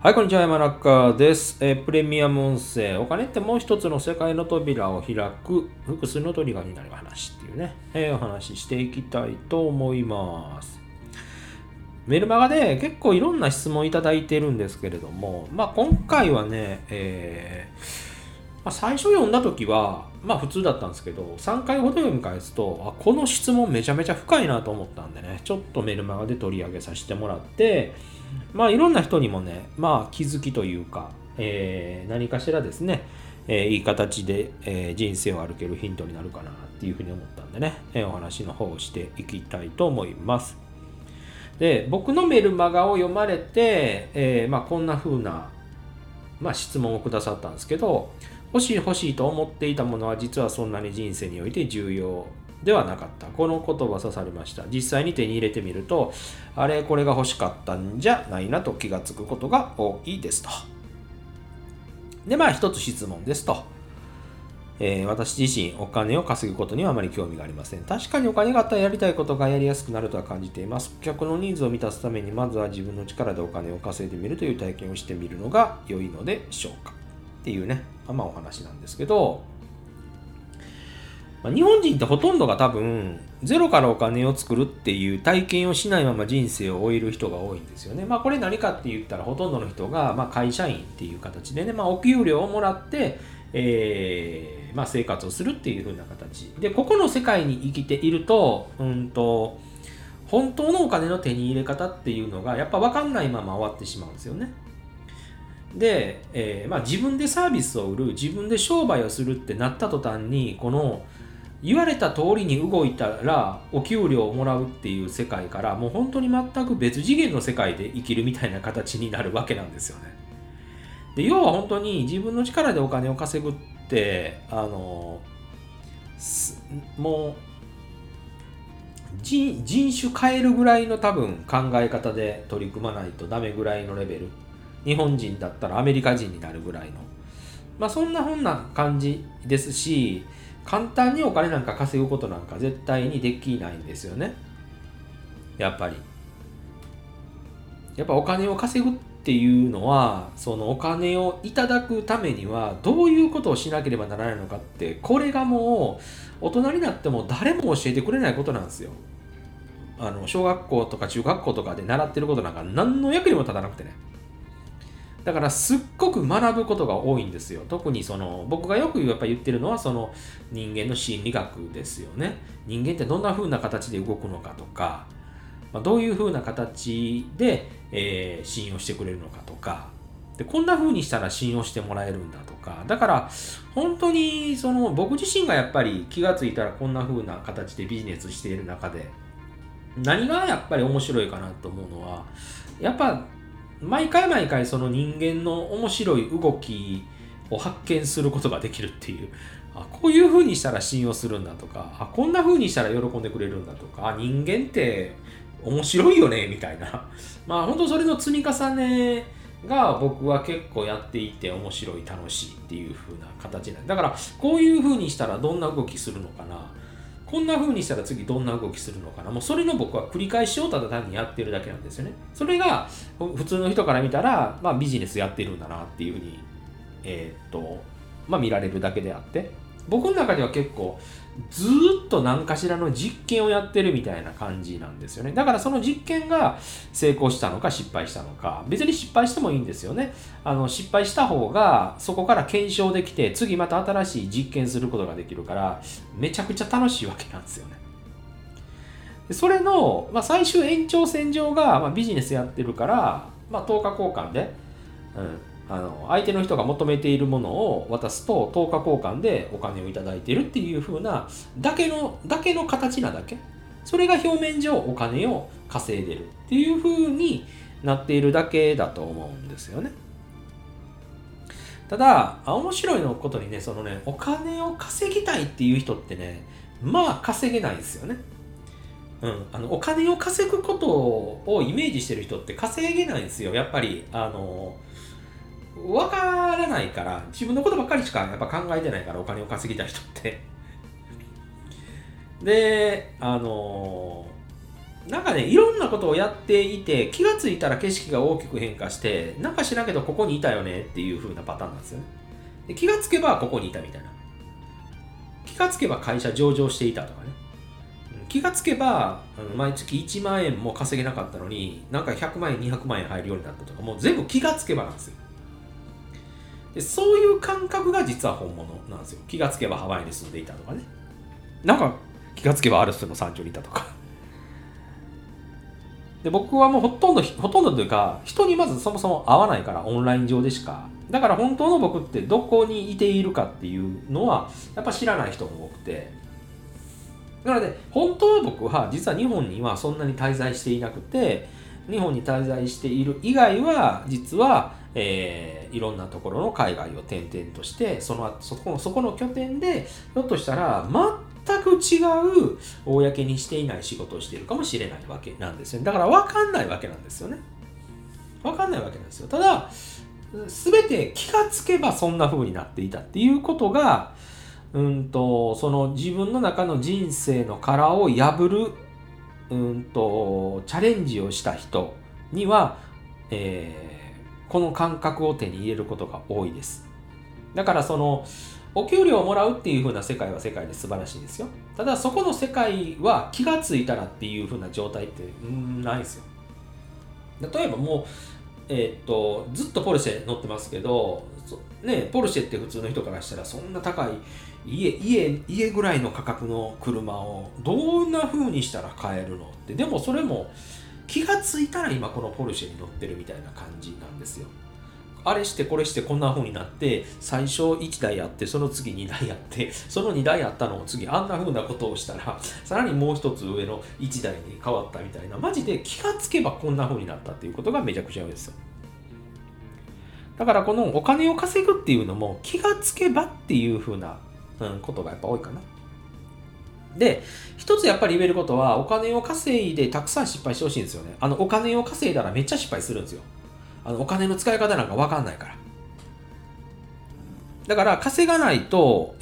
はい、こんにちは。山中です。プレミアム音声。お金ってもう一つの世界の扉を開く複数のトリガーになる話っていうね、お話ししていきたいと思います。メルマガで結構いろんな質問いただいてるんですけれども、今回はね、最初読んだ時は普通だったんですけど、3回ほど読み返すと、この質問めちゃめちゃ深いなと思ったんでね、ちょっとメルマガで取り上げさせてもらって、いろんな人にもね、気づきというか、何かしらですね、いい形で、人生を歩けるヒントになるかなっていうふうに思ったんでね、お話の方をしていきたいと思います。で、僕のメルマガを読まれて、こんな風な、質問をくださったんですけど、欲しいと思っていたものは実はそんなに人生において重要ではなかった。この言葉刺されました。実際に手に入れてみると、あれこれが欲しかったんじゃないなと気がつくことが多いですと。で、一つ質問ですと。私自身お金を稼ぐことにはあまり興味がありません。確かにお金があったらやりたいことがやりやすくなるとは感じています。顧客のニーズを満たすためにまずは自分の力でお金を稼いでみるという体験をしてみるのが良いのでしょうかっていうね、お話なんですけど、日本人ってほとんどが多分ゼロからお金を作るっていう体験をしないまま人生を終える人が多いんですよね。これ何かって言ったらほとんどの人が会社員っていう形でね、お給料をもらって、生活をするっていう風な形で、ここの世界に生きていると、本当のお金の手に入れ方っていうのがやっぱ分かんないまま終わってしまうんですよね。で、自分でサービスを売る、自分で商売をするってなった途端に、この言われた通りに動いたらお給料をもらうっていう世界からもう本当に全く別次元の世界で生きるみたいな形になるわけなんですよね。で、要は本当に自分の力でお金を稼ぐってもう人種変えるぐらいの多分考え方で取り組まないとダメぐらいのレベル。日本人だったらアメリカ人になるぐらいの、そんな感じですし、簡単にお金なんか稼ぐことなんか絶対にできないんですよね。やっぱお金を稼ぐっていうのは、そのお金をいただくためにはどういうことをしなければならないのかって、これがもう大人になっても誰も教えてくれないことなんですよ。小学校とか中学校とかで習ってることなんか何の役にも立たなくてね。だからすっごく学ぶことが多いんですよ。特に僕がよくやっぱ言ってるのは人間の心理学ですよね。人間ってどんな風な形で動くのかとか、どういう風な形で、信用してくれるのかとか、でこんな風にしたら信用してもらえるんだとか、だから本当に僕自身がやっぱり気がついたらこんな風な形でビジネスしている中で、何がやっぱり面白いかなと思うのは、やっぱ毎回その人間の面白い動きを発見することができるっていう、こういう風にしたら信用するんだとか、こんな風にしたら喜んでくれるんだとか、人間って面白いよねみたいな、本当それの積み重ねが僕は結構やっていて面白い、楽しいっていう風な形なんだから、こういう風にしたらどんな動きするのかな、こんな風にしたら次どんな動きするのかな、もうそれの僕は繰り返しをただ単にやってるだけなんですよね。それが普通の人から見たら、ビジネスやってるんだなっていう風に見られるだけであって、僕の中では結構ずーっと何かしらの実験をやってるみたいな感じなんですよね。だからその実験が成功したのか失敗したのか、別に失敗してもいいんですよね。失敗した方がそこから検証できて、次また新しい実験することができるから、めちゃくちゃ楽しいわけなんですよね。でそれの、最終延長線上が、ビジネスやってるから、等価交換で、相手の人が求めているものを渡すと等価交換でお金をいただいているっていう風なだけの形なだけ、それが表面上お金を稼いでるっていう風になっているだけだと思うんですよね。ただ面白いのことにね、お金を稼ぎたいっていう人ってね、稼げないんですよね。お金を稼ぐことをイメージしてる人って稼げないんですよ。やっぱりわからないから、自分のことばっかりしかやっぱ考えてないから、お金を稼ぎたい人ってでなんかね、いろんなことをやっていて、気がついたら景色が大きく変化して、なんか知らんけどここにいたよねっていう風なパターンなんですよね。で、気がつけばここにいたみたいな。気がつけば会社上場していたとかね。気がつけば毎月1万円も稼げなかったのに、なんか100万円、200万円入るようになったとか、もう全部気がつけばなんですよ。で、そういう感覚が実は本物なんですよ。気がつけばハワイに住んでいたとかね。なんか気がつけばアルプスの山頂にいたとか。で、僕はもうほとんどというか、人にまずそもそも会わないから、オンライン上でしか。だから本当の僕ってどこにいているかっていうのは、やっぱ知らない人も多くて。なので、本当は僕は実は日本にはそんなに滞在していなくて、日本に滞在している以外は、実は、いろんなところの海外を転々として、そこの拠点で、ひょっとしたら、全く違う公にしていない仕事をしているかもしれないわけなんですよね。だから分かんないわけなんですよね。分かんないわけなんですよ。ただ、全て気がつけばそんな風になっていたっていうことが、その自分の中の人生の殻を破る、チャレンジをした人には、この感覚を手に入れることが多いです。だからお給料をもらうっていう風な世界は世界で素晴らしいですよ。ただそこの世界は気がついたらっていう風な状態ってないですよ。例えばもう、ずっとポルシェ乗ってますけど、ね、ポルシェって普通の人からしたらそんな高い家ぐらいの価格の車をどんな風にしたら買えるのって。でもそれも気がついたら今このポルシェに乗ってるみたいな感じなんですよ。あれしてこれしてこんな風になって、最初1台あって、その次2台あって、その2台あったのを次あんな風なことをしたら、さらにもう一つ上の1台に変わったみたいな、マジで気がつけばこんな風になったっていうことがめちゃくちゃ多いですよ。だからこのお金を稼ぐっていうのも気がつけばっていう風な、ことがやっぱ多いかな。で、一つやっぱり言えることは、お金を稼いでたくさん失敗してほしいんですよね。お金を稼いだらめっちゃ失敗するんですよ。お金の使い方なんか分かんないから。だから稼がないと、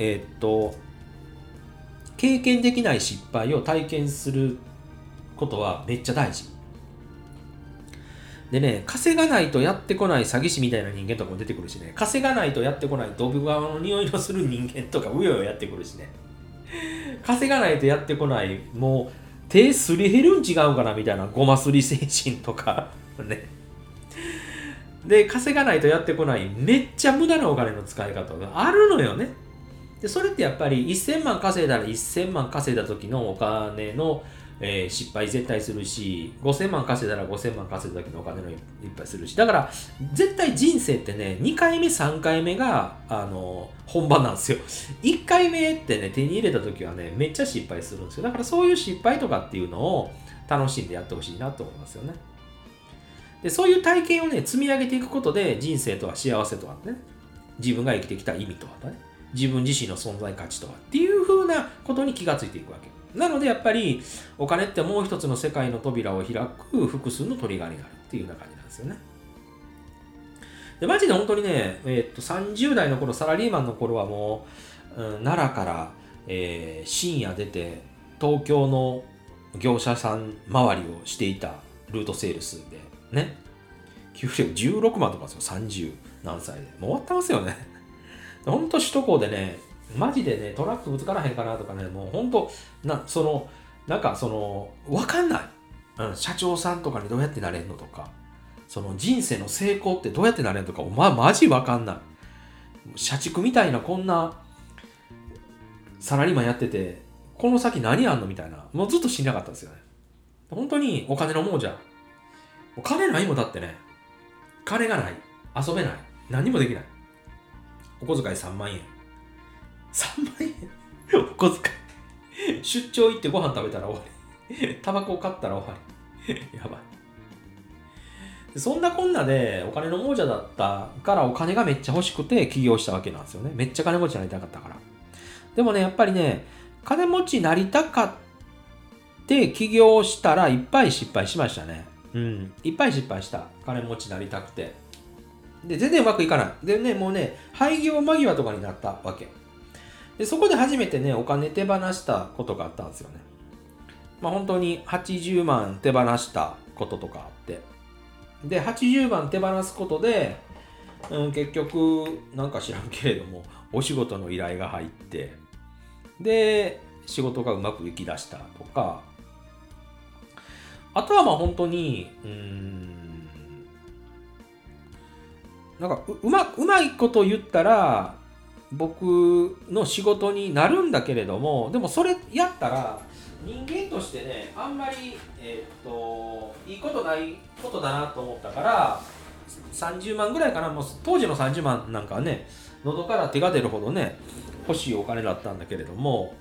経験できない失敗を体験することはめっちゃ大事。でね、稼がないとやってこない詐欺師みたいな人間とかも出てくるしね、稼がないとやってこないドブ川の匂いのする人間とかうようよやってくるしね、稼がないとやってこない、もう手すり減るん違うかなみたいなごますり精神とかね。で、稼がないとやってこないめっちゃ無駄なお金の使い方があるのよね。で、それってやっぱり1000万稼いだら1000万稼いだ時のお金の失敗絶対するし、5000万稼いだら5000万稼いだ時のお金のいっぱいするし、だから絶対人生ってね、2回目3回目が本番なんですよ。1回目ってね、手に入れた時はね、めっちゃ失敗するんですよ。だからそういう失敗とかっていうのを楽しんでやってほしいなと思いますよね。で、そういう体験をね、積み上げていくことで、人生とは幸せとはね、自分が生きてきた意味とはね、自分自身の存在価値とはっていう風なことに気がついていくわけ。なのでやっぱりお金ってもう一つの世界の扉を開く複数のトリガーになるっていうような感じなんですよね。で、マジで本当にね、30代の頃、サラリーマンの頃はもう、奈良から、深夜出て東京の業者さん周りをしていたルートセールスでね、給料16万とかですよ、30何歳で。もう終わってますよね。ほんと首都高でね、マジでね、トラックぶつからへんかなとかね、もうほんと、わかんない。社長さんとかにどうやってなれんのとか、人生の成功ってどうやってなれんとか、マジわかんない。社畜みたいなこんなサラリーマンやってて、この先何あんのみたいな、もうずっと知りなかったんですよね。本当にお金の亡者。お金ないもんだってね。金がない。遊べない。何もできない。お小遣い3万円。3万円お小遣い。出張行ってご飯食べたら終わり。タバコ買ったら終わり。やばい。そんなこんなでお金の亡者だったからお金がめっちゃ欲しくて起業したわけなんですよね。めっちゃ金持ちになりたかったから。でもね、やっぱりね、金持ちになりたかって起業したらいっぱい失敗しましたね。いっぱい失敗した。金持ちになりたくて。で、全然うまくいかない。でね、もうね、廃業間際とかになったわけ。で、そこで初めてね、お金手放したことがあったんですよね。 本当に80万手放したこととかあって、で80万手放すことで、結局なんか知らんけれどもお仕事の依頼が入って、で仕事がうまくいきだしたとか、あとは本当になんかうまいこと言ったら僕の仕事になるんだけれども、でもそれやったら人間としてね、あんまり、いいことないことだなと思ったから、30万ぐらいかな。もう当時の30万なんかはね、喉から手が出るほどね、欲しいお金だったんだけれども、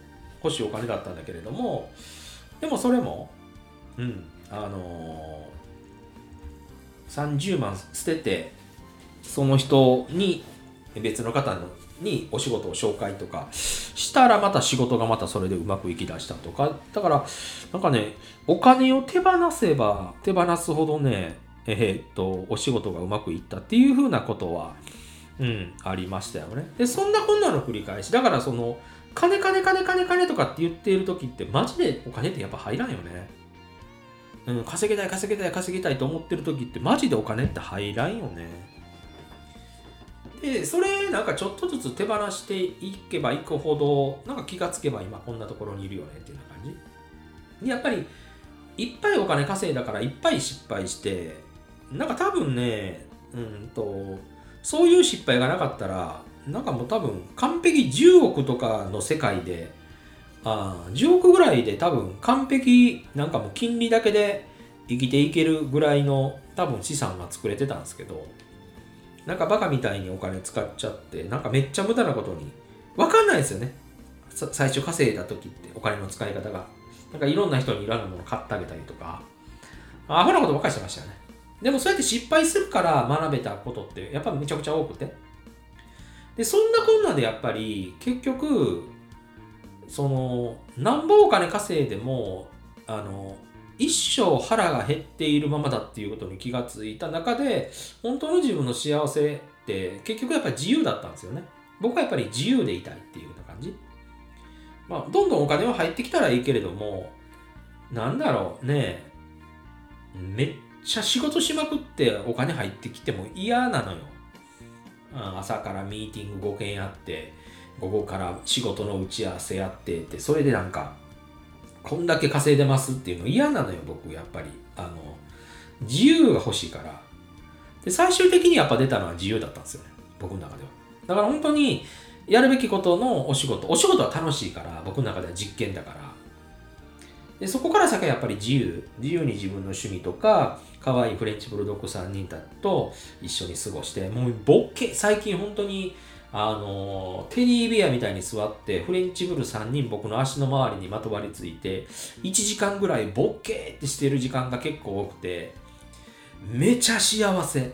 でもそれも、30万捨てて、その人に別の方にお仕事を紹介とかしたら、また仕事がまたそれでうまくいきだしたとか、だからなんかね、お金を手放せば手放すほどね、お仕事がうまくいったっていう風なことは、ありましたよね。でそんなこんなの繰り返しだから、その金とかって言っている時ってマジでお金ってやっぱ入らんよね。稼ぎたいと思ってる時ってマジでお金って入らんよね。でそれなんかちょっとずつ手放していけばいくほど、なんか気がつけば今こんなところにいるよねっていうような感じ。やっぱりいっぱいお金稼いだからいっぱい失敗して、なんか多分ね、そういう失敗がなかったら、なんかもう多分完璧10億とかの世界で、10億ぐらいで多分完璧、なんかもう金利だけで生きていけるぐらいの多分資産が作れてたんですけど、なんかバカみたいにお金使っちゃって、なんかめっちゃ無駄なことに分かんないですよね。最初稼いだ時ってお金の使い方が、なんかいろんな人にいろんなもの買ってあげたりとか、アホなことばっかりしてましたよね。でもそうやって失敗するから学べたことってやっぱめちゃくちゃ多くて、でそんなこんなでやっぱり結局そのなんぼお金稼いでも一生腹が減っているままだっていうことに気がついた中で、本当の自分の幸せって結局やっぱり自由だったんですよね。僕はやっぱり自由でいたいっていうような感じ。どんどんお金は入ってきたらいいけれども、なんだろうね、めっちゃ仕事しまくってお金入ってきても嫌なのよ。朝からミーティング5件やって、午後から仕事の打ち合わせやってって、それでなんかこんだけ稼いでますっていうの嫌なのよ。僕やっぱり自由が欲しいから。で最終的にやっぱ出たのは自由だったんですよね、僕の中では。だから本当にやるべきことのお仕事は楽しいから、僕の中では実験だから。でそこから先はやっぱり自由に自分の趣味とか可愛いフレンチブルドッグ3人と一緒に過ごして、もう最近本当にテディベアみたいに座ってフレンチブル3人僕の足の周りにまとわりついて1時間ぐらいボッケーってしてる時間が結構多くて、めっちゃ幸せ、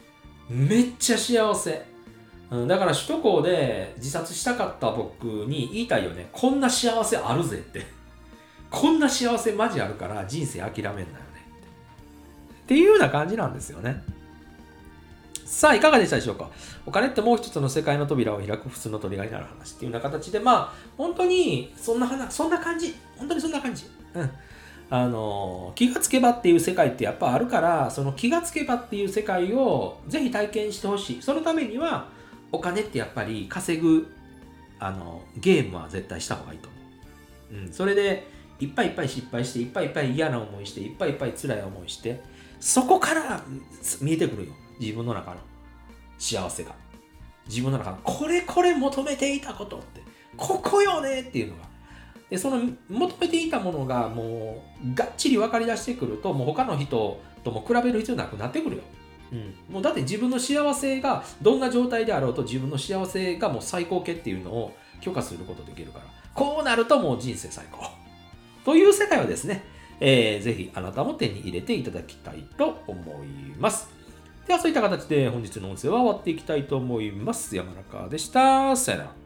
だから首都高で自殺したかった僕に言いたいよね。こんな幸せあるぜってこんな幸せマジあるから人生諦めんなよねっていうような感じなんですよね。さあいかがでしたでしょうか。お金ってもう一つの世界の扉を開く普通のトリガーになる話っていうような形で、本当にそんな感じ、本当にそんな感じ。気がつけばっていう世界ってやっぱあるから、その気がつけばっていう世界をぜひ体験してほしい。そのためにはお金ってやっぱり稼ぐゲームは絶対した方がいいと思う。それでいっぱい失敗して、いっぱい嫌な思いして、いっぱい辛い思いして、そこから見えてくるよ、自分の中の幸せが。自分の中のこれ求めていたことってここよねっていうのが、でその求めていたものがもうがっちり分かり出してくると、もう他の人とも比べる必要なくなってくるよ。もうだって自分の幸せがどんな状態であろうと、自分の幸せがもう最高形っていうのを許可することできるから、こうなるともう人生最高という世界をですね、ぜひあなたも手に入れていただきたいと思います。ではそういった形で本日の音声は終わっていきたいと思います。山中でした。さよなら。